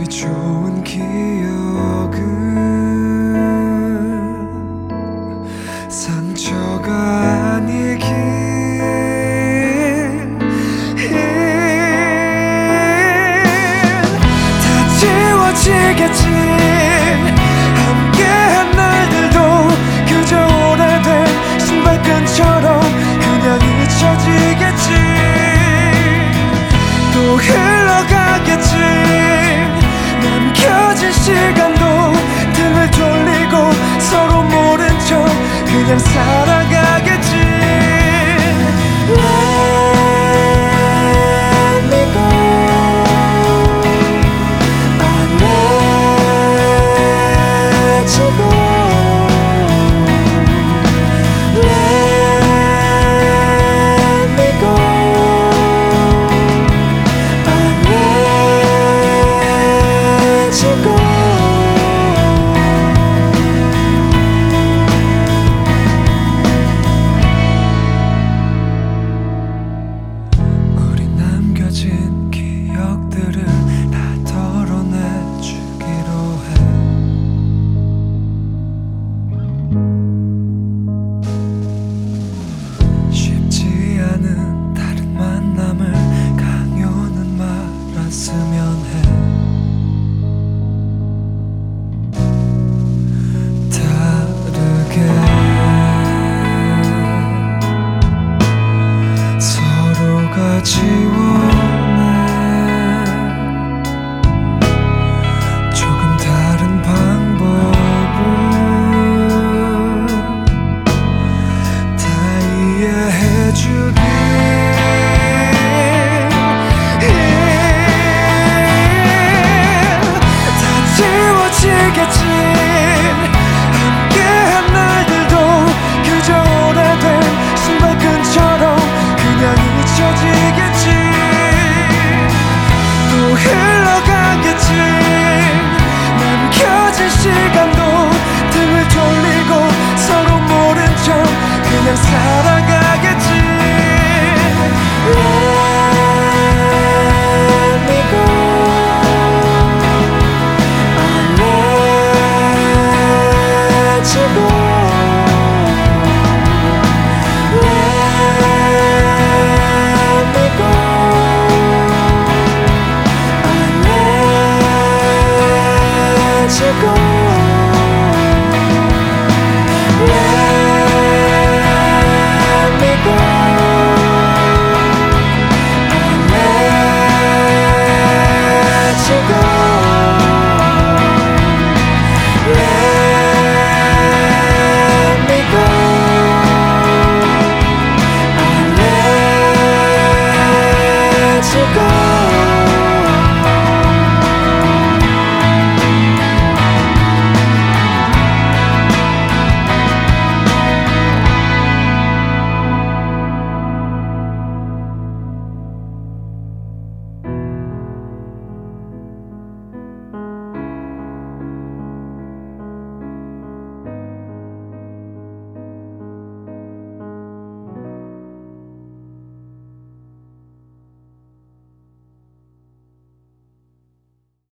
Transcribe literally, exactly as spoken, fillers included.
우리 좋은 기억은 상처가 아니길 다 지워지겠지. 함께한 날들도 그저 오래된 신발끈처럼 그냥 잊혀지겠지. 또 흘러가겠지. 남겨진 시간도 등을 돌리고 서로 모른 척 그냥 살아가겠지. Let me go. I let you go. Let me go. I let you go. 우리 남겨진 기억들을 다 덜어내주기로 해. 쉽지 않은 다른 만남을 강요는 말았으면 해. 다르게 서로가 지워낸 조금 다른 방법을 다 이해해주길. 다 지워지겠지. 함께한 날들도 그저 오래된 신발끈처럼 그냥 잊혀지겠지. 또 흘러가겠지. 남겨진 시간도 등을 돌리고 서로 모른 척 그냥 살아가겠지. Let me go. I let you go. Let me go. I let you go. Let me go. I let you go. Let me go. I let you go.